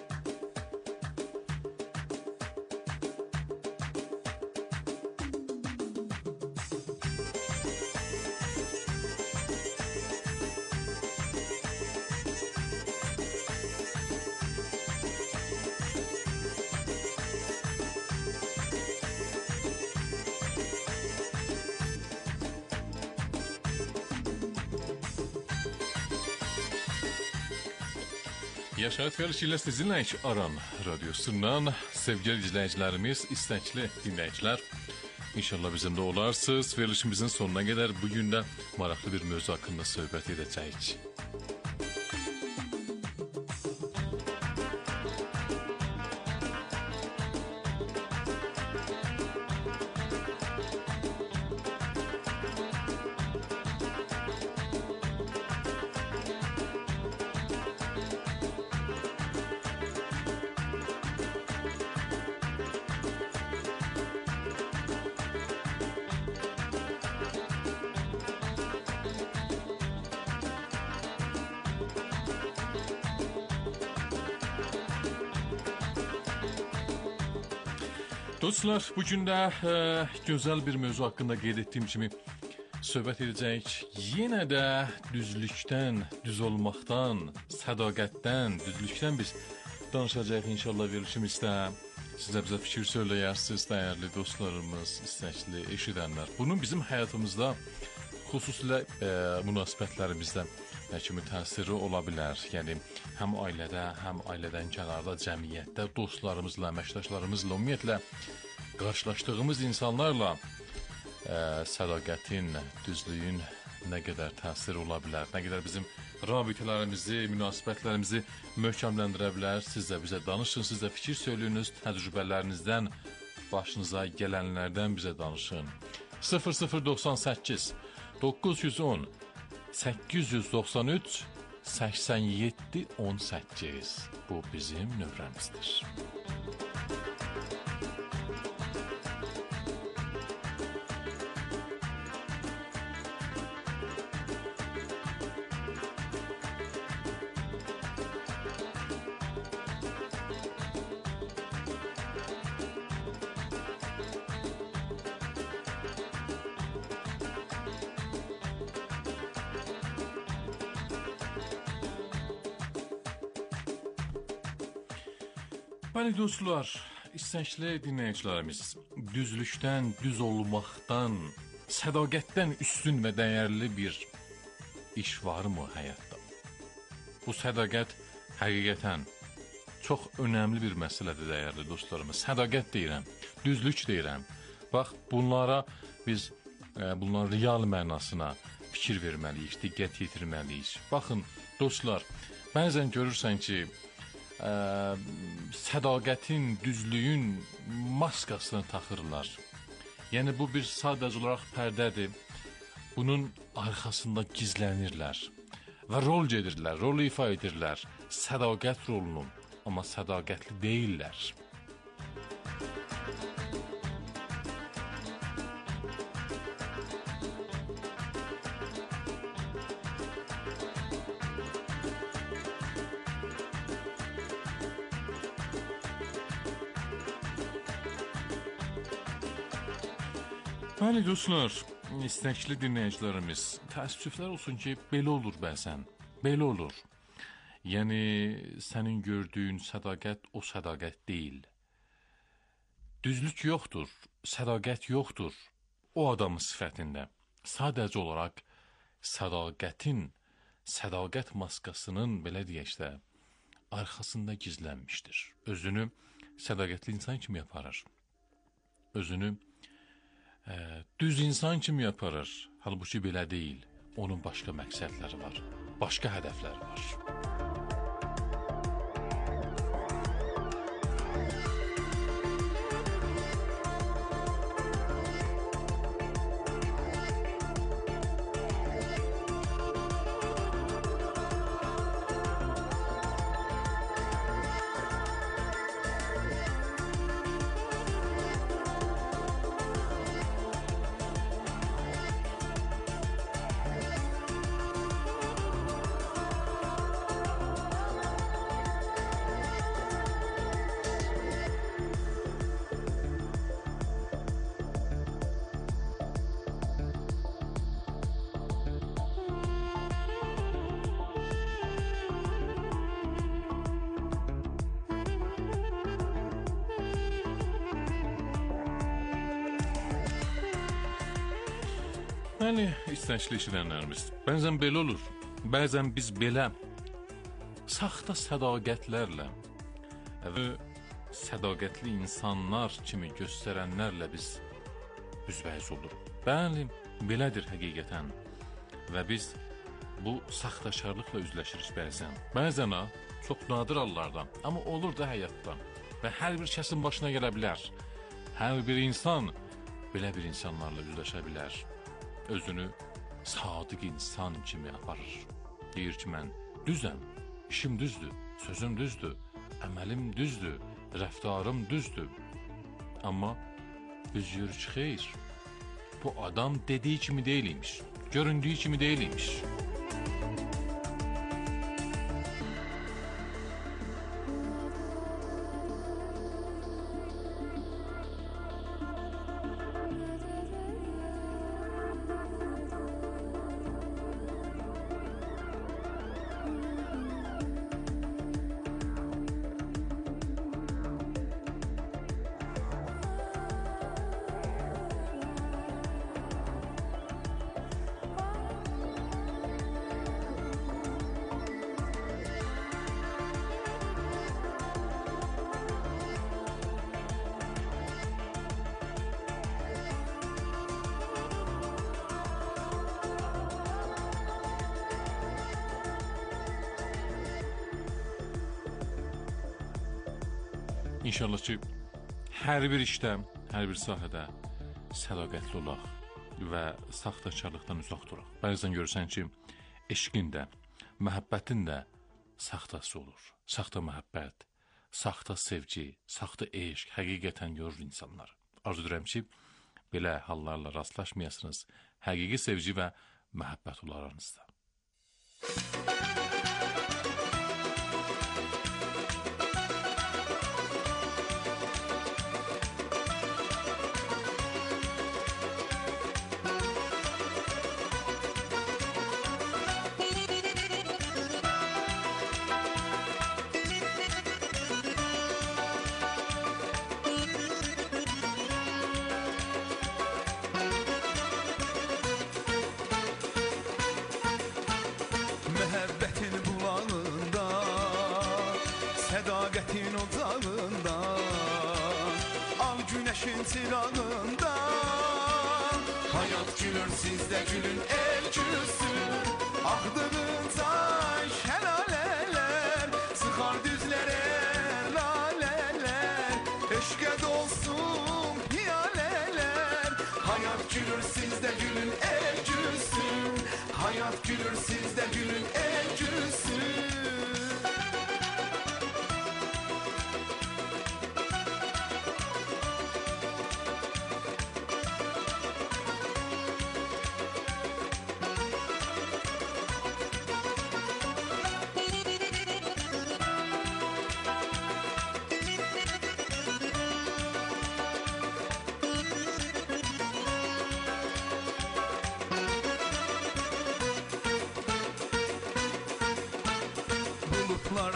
Yaşayat verilişiyle sizinle Aran Radyosu'ndan sevgili izleyicilerimiz, istekli dinleyiciler. İnşallah bizim de olarsınız. Verilişimizin sonuna kadar bugün de maraqlı bir mövzu hakkında söhbət edəcəyik. Dostlar, bugün də gözəl bir mövzu haqqında qeyd etdiyim kimi söhbət edəcəyik. Yenə də düzlükdən, düz olmaqdan, sədaqətdən, düzlükdən biz danışacağıq inşallah verilişimizdə. Sizə bizə fikir söyləyərsiniz, dəyərli dostlarımız, istəkli eşidənlər. Bunun bizim həyatımızda, xüsusilə münasibətlərimizdə nə kimi təsiri ola bilər. Yəni, həm ailədə, həm ailədən kənarda, cəmiyyətdə, dostlarımızla, əməkdaşlarımızla, ümumiyyətlə, qarşılaşdığımız insanlarla sədaqətin, düzlüyün nə qədər təsiri ola bilər, nə qədər bizim rabitələrimizi, münasibətlərimizi möhkəmləndirə bilər. Siz də bizə danışın, siz də fikir söyləyiniz, təcrübələrinizdən, başınıza gələnlərdən bizə danışın. 0098 910 893 87 18 bu bizim nömrəmizdir. Bəli dostlar, istəkli dinləyicilərimiz, düzlükdən, düz olmaqdan, sədaqətdən üstün və dəyərli bir iş varmı həyatda? Bu sədaqət həqiqətən çox önəmli bir məsələdir dəyərli dostlarımız. Sədaqət deyirəm, düzlük deyirəm. Bax, bunlara biz bunların real mənasına fikir verməliyik, diqqət yetirməliyik. Baxın, dostlar, bəzən görürsən ki, sədaqətin, düzlüyün maskasını taxırlar. Yəni, bu bir sadəcə olaraq pərdədir. Bunun arxasında gizlənirlər və rol gedirlər, rol ifa edirlər. Sədaqət rolunu, amma sədaqətli deyirlər. Bəli dostlar, istəkli dinləyicilərimiz, təəssüflər olsun ki, belə olur bəzən, belə olur. Yəni, sənin gördüyün sədaqət o sədaqət deyil. Düzlük yoxdur, sədaqət yoxdur o adamın sifətində. Sadəcə olaraq sədaqət maskasının, belə deyək də, arxasında gizlənmişdir. Özünü sədaqətli insan kimi aparır. Özünü düz insan kimi yaparır. Halbuki belə deyil. Onun başqa məqsədləri var. Başqa hədəfləri var. Bəli, istəkli işlənlərimiz. Bəzən belə olur. Bəzən biz belə saxta sədaqətlərlə və sədaqətli insanlar kimi göstərənlərlə biz üzbəyiz oluruq. Bəli, belədir həqiqətən. Və biz bu saxtakarlıqla üzləşirik bəzən. Bəzən çox nadir hallardan, amma olur da həyatda. Və hər bir kəsin başına gələ bilər. Hər bir insan belə bir insanlarla üzləşə bilər. Özünü sadiq insan kimi aparır. Deyir ki, mən düzəm, işim düzdür, sözüm düzdür, əməlim düzdür, rəftarım düzdür. Amma biz görürük ki, xeyr, bu adam dediyi kimi deyilmiş, göründüyü kimi deyilmiş. İnşallah ki, hər bir işdə, hər bir sahədə sədaqətli olaq və saxtakarlıqdan uzaq duraq. Bəzən görürsən ki, eşqin də, məhəbbətin də saxtası olur. Saxta məhəbbət, saxta sevgi, saxta eşq həqiqətən görür insanlar. Arzu edirəm ki, belə hallarla rastlaşmayasınız. Həqiqi sevgi və məhəbbət olar aranızda. Sədaqətin ocağında, al günəşin çırağında, hayat gülür, siz də gülün, el gülsün. Axdığınca şəlalələr, sıxar düzlərə lalələr, eşqə dolsun piyalələr. Hayat gülür, siz də gülün, el gülsün. Hayat gülür, siz də gülün, el gülsün.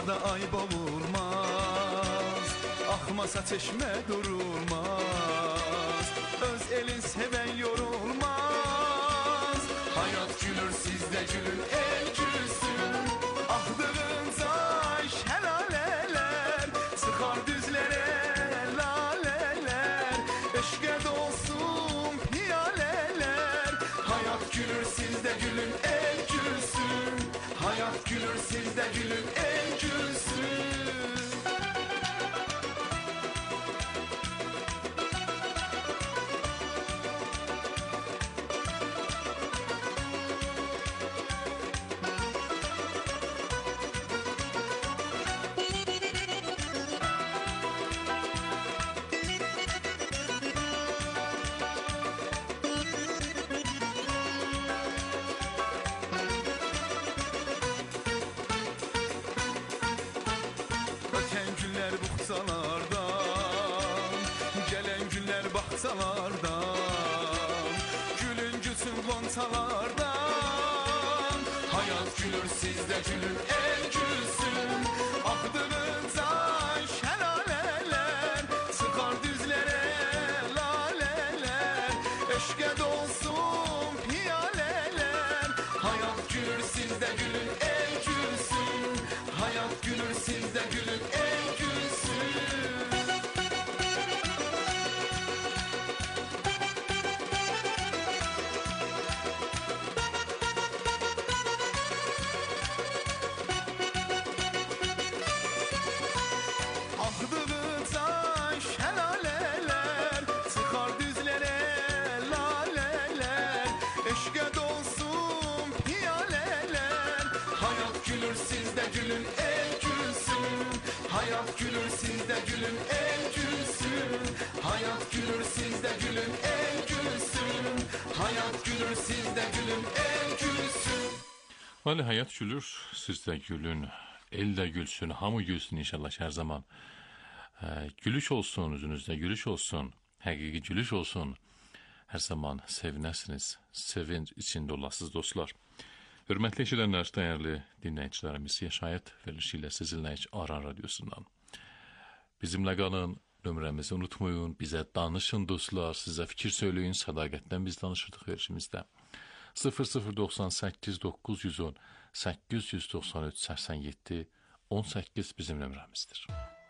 Dağda ayb olurmaz, axmasa çeşmə durulmaz, öz elin sevən yorulmaz. Hayat gülür, siz de gülün, el gülsün. Axdığınca şəlalələr sıxar düzlərə lalələr, eşqə dolsun piyalələr. Hayat gülür, siz de gülün, el gülsün. Hayat gülür, siz de gülün, el gülsün. Öten günler buxsalardan, gelen günler baxsalardan, gülün gülsün qonçalardan. Hayat gülür, siz de gülün, el gülsün. Axdığınca şəlalələr sıxar düzlərə lalələr, eşqə dolsun piyalələr. Hayat gülür, siz de gülün, el gülsün. Hayat gülür, siz de gülün, el gülsün. Axdığınca şəlalələr sıxar düzlərə lalələr, eşqə dolsun piyalələr. Hayat gülür, siz de gülün, el gülsün. Hayat gülür, siz de gülün, el gülsün. Hayat gülür, siz de gülün, el gülsün. Hayat gülür, siz de gülün, el gülsün. Vali hayat gülür, siz de gülün, el de gülsün, hamı gülsün inşallah her zaman. Gülüş olsun yüzünüzde, gülüş olsun, həqiqi gülüş olsun. Her zaman sevinesiniz, sevinç içinde olasınız dostlar. Hörmətli eşidənlər, dəyərli dinləyicilərimiz, Yaşayət verilişi ilə sizinləyici Aran Radyosundan. Bizimlə qalın, nömrəmizi unutmayın, bizə danışın dostlar, sizə fikir söyləyin, sədaqətdən biz danışırdıq verilişimizdə. 0098 910 893 87 18 bizim nömrəmizdir.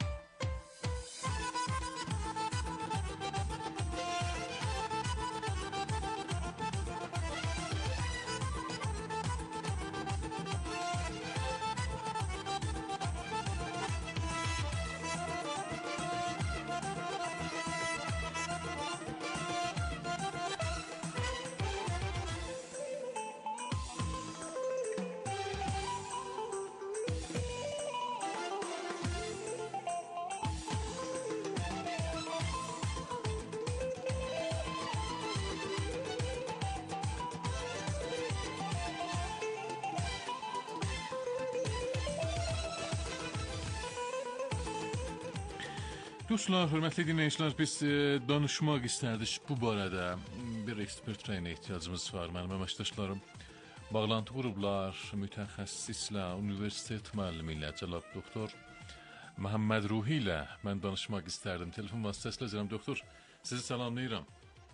Dostlar, hörmətli dinləyicilər, biz danışmaq istərdik bu barədə. Bir ekspert rəyinə ehtiyacımız var. Mənim əməkdaşlarım bağlantı qurublar, mütəxəssislə, universitet müəllimi ilə, cənab doktor Məhəmməd Ruhi ilə mən danışmaq istərdim. Telefon vasitəsilə cənab doktor, sizi salamlayıram.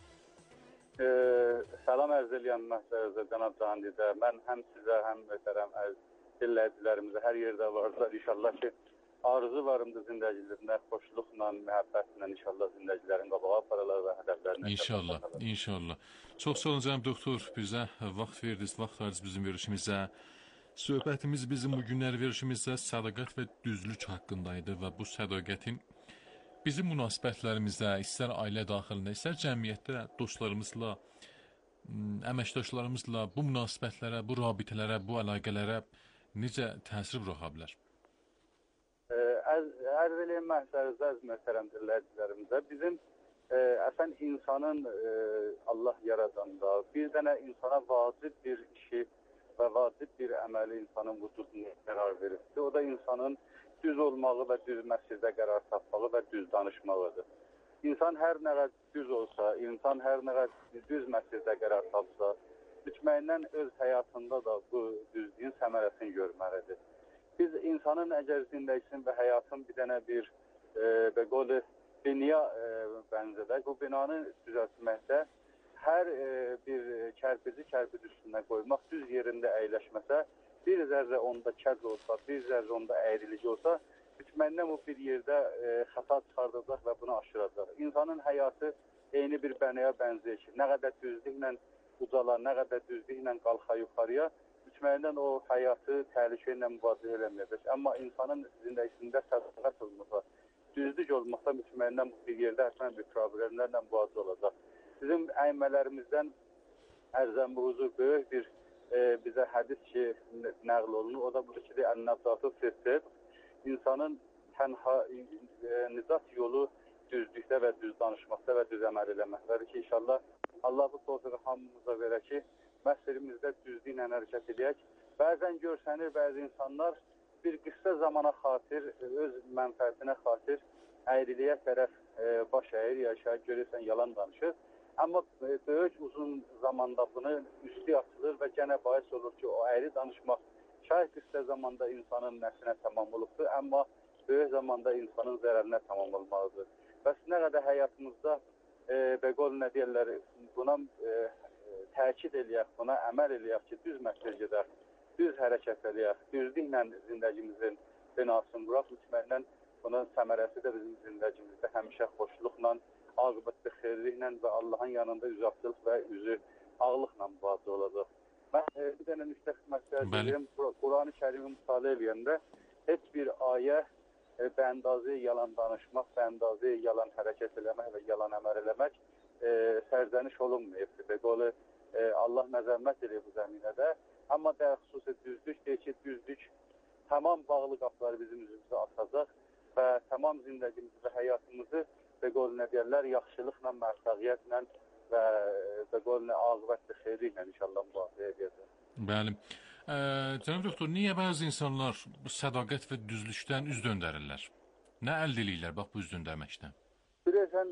Salam ərz eləyəm məhzərinizə, cənab Candidə. Mən həm sizə, həm möhtərəm dinləyicilərimizə hər yerdə vardılar. İnşallah ki, arzu varımdır zindəcilərində, xoşluqla, məhəbbətlə inşallah zindəcilərin qabağa aparalar və hədəflərini. İnşallah, inşallah. Çox sağ olun cənab doktor, bizə vaxt verdiniz, vaxt verdiniz bizim verilişimizə. Söhbətimiz bizim bu günlər verilişimizdə sədaqət və düzlük haqqındaydı və bu sədaqətin bizim münasibətlərimizdə, istər ailə daxilində, istər cəmiyyətdə, dostlarımızla, əməkdaşlarımızla bu münasibətlərə, bu rabitələrə, bu əlaqələrə necə təsir buraxa bilər? Ərz eləyəm məhzərinizə, əziz möhtərəm dinləyicilərimizə, bizim əsən insanın Allah yaradanda bir dənə insana vacib bir işi və vacib bir əməli insanın vücuduna qərar verirdi. O da insanın düz olmağı və düz məsirdə qərar tapmağı və düz danışmağıdır. İnsan hər nə qədər düz olsa, insan hər nə qədər düz məsirdə qərar tapsa, düşməyindən öz həyatında da bu düzlüyün səmərəsini görməlidir. Biz insanın əgər zindəyisin və həyatın bir dənə bir belə binaya bənzədir. Bu binanı düzəltməkdə hər bir kərpici üstünə qoymaq, düz yerində əyləşməsə, bir zərrə onda kəc olsa, bir zərrə onda əyrilik olsa, bitməndən bu bir yerdə xəta çıxardacaq və bunu aşıracaq. İnsanın həyatı eyni bir bənaya bənzəyir ki, nə qədər düzlüklə ucalar, nə qədər düzlüklə qalxa yuxarıya, bitməyindən o həyatı təhlükə ilə mübarizə eləməyəcək. Amma insanın zindəgisində sədaqət olmasa, düzlük olmasa, bitməyindən bir yerdə həsən bir problemlərlə mübarizə olacaq. Bizim əymələrimizdən ərzən bu huzur böyük bir bizə hədis ki, nəql olunur. O da budur ki, ən-nəbzatı sirr, insanın tənha nicat yolu düzlükdə və düz danışmaqda və düz əməl eləməkləri ki, inşallah Allah bu tövfiqi hamımıza verə ki, məsəlimizdə düzlüklə hərəkət edək. Bəzən görsənir, bəzi insanlar bir qısa zamana xatir, öz mənfəətinə xatir əyriliyə tərəf baş əyir, yaşayır, görürsən, yalan danışır. Amma böyük uzun zamanda bunu üstü açılır və gənə bahis olur ki, o əyri danışmaq şayət qısa zamanda insanın nəfsinə tamam olubdur, amma böyük zamanda insanın zərərinə tamam olmalıdır. Bəs nə qədər həyatımızda bəqol nə deyirlər, buna təkid eləyək, buna əməl eləyək ki, düz məsələ gedək, düz hərəkət eləyək, düzlüklə zindagimizin binasını quraq, mütməyindən bunun səmərəsi də bizim zindagimizdə həmişə xoşluqla, aqibətli xeyirliklə və Allahın yanında üzaqçılıq və üzü ağlıqla mübarizə olacaq. Mən bir dənə nüqtə xidmətlər deyirəm, Quran-ı Kərimi müsalə eləyəndə heç bir ayə bəndazı yalan danışmaq, bəndazı yalan hərəkət eləmək və yalan əməl eləmək sərzəniş olunmayıbdır. Bəqolı Allah məzəmmət edir bu zəminədə. Amma da xüsusi düzlük deyir ki, düzlük tamam bağlı qapıları bizim üzümüzə atacaq və tamam zindagimizi və həyatımızı bəqolı nə deyərlər, yaxşılıqla, mərdəqiyyətlə və bəqolı aqibətli xeyirliklə inşallah mübarizə edəcək. Bəli. Cənab doktor, niyə bəzi insanlar bu sədaqət və düzlükdən üz döndərirlər? Nə əldə edirlər bax bu üz döndərməkdən? Bilirsən,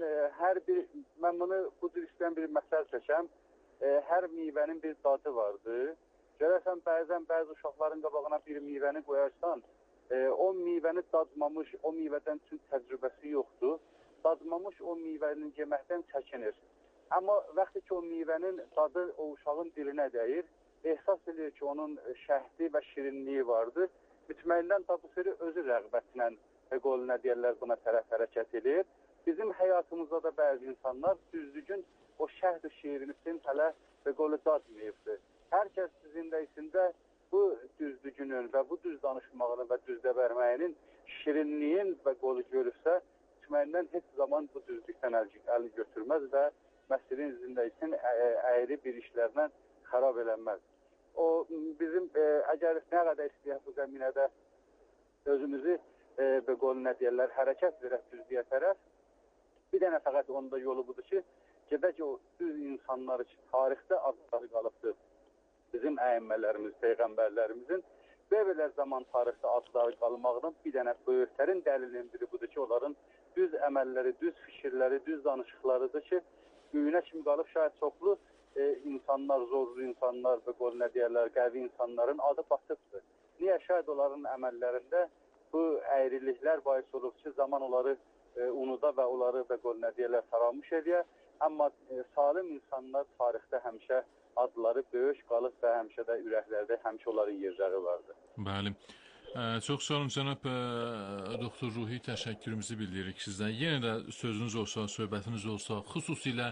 mən bunu bu cür bir məsəl çəkəm. Hər meyvənin bir dadı vardır. Görəsən, bəzi uşaqların qabağına bir meyvəni qoyarsan, o meyvəni dadmamış, o meyvədən üçün təcrübəsi yoxdur. Dadmamış o meyvənin yeməkdən çəkinir. Amma vaxtı ki, o meyvənin dadı o uşağın dilinə dəyir, ehsas edir ki, onun şəhdi və şirinliyi vardır. Mütməyindən tabuseri özü rəğbətlə, qol nə deyərlər, buna tərəf hərəkət edir. Bizim həyatımızda da bəzi insanlar düzlüğün o şəhd-i şiirini hələ qolu dadmayıbdır. Hər kəs zindəyisində bu düzlüğünün və bu düz danışmağını və düzdə verməyinin şirinliyin və qolu görürsə, mütməyindən heç zaman bu düzlükdən əli götürməz və məsəlin zindəyisin əyri bir işlərlə xarab eləməz. O bizim əgər nə qədər istəyək bu zəminədə özümüzü qol nə deyərlər, hərəkət verək düzlüyə tərəf, bir dənə fəqət onda yolu budur ki, gedək o düz insanlar ki, tarixdə adları qalıbdır. Bizim əyimmələrimiz, peyğəmbərlərimizin belə zaman tarixdə adları qalmağının bir dənə böyüklərin dəlilinin biri budur ki, onların düz əməlləri, düz fikirləri, düz danışıqlarıdır ki, büyünə kimi qalıb şayət çoxlu insanlar, zorlu insanlar və qol nə deyərlər, qəvi insanların adı batıbdır. Niyə? Şayət onların əməllərində bu əyriliklər bahis olur ki, zaman onları unuda və onları və qol nə deyərlər, faramış edir. Amma salim insanlar tarixdə həmişə adları böyük qalıb və həmişə də ürəklərdə həmişə onların yerləri vardır. Bəli. Çox sağ olun cənab doktor Ruhi, təşəkkürümüzü bildiririk sizdən. Yenə də sözünüz olsa, söhbətiniz olsa, xüsusilə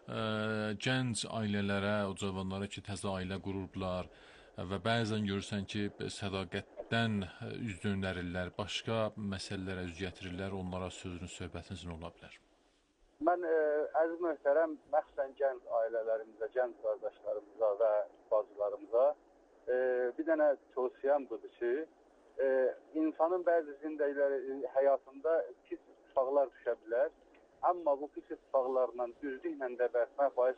gənc ailələrə, o cavanlara ki, təzə ailə qururlar və bəzən görürsən ki, sədaqətdən üz döndərirlər, başqa məsələlərə üz gətirirlər, onlara sözünüz, söhbətiniz nə ola bilər? Mən əziz möhtərəm, məxsən gənc ailələrimizə, gənc qardaşlarımıza və bacılarımıza bir dənə tövsiyəm budur ki, insanın bəzi zindəyiləri həyatında pis uşaqlar düşə bilər, amma bu pis uşaqlarla düzlüklə də bərtmək bahis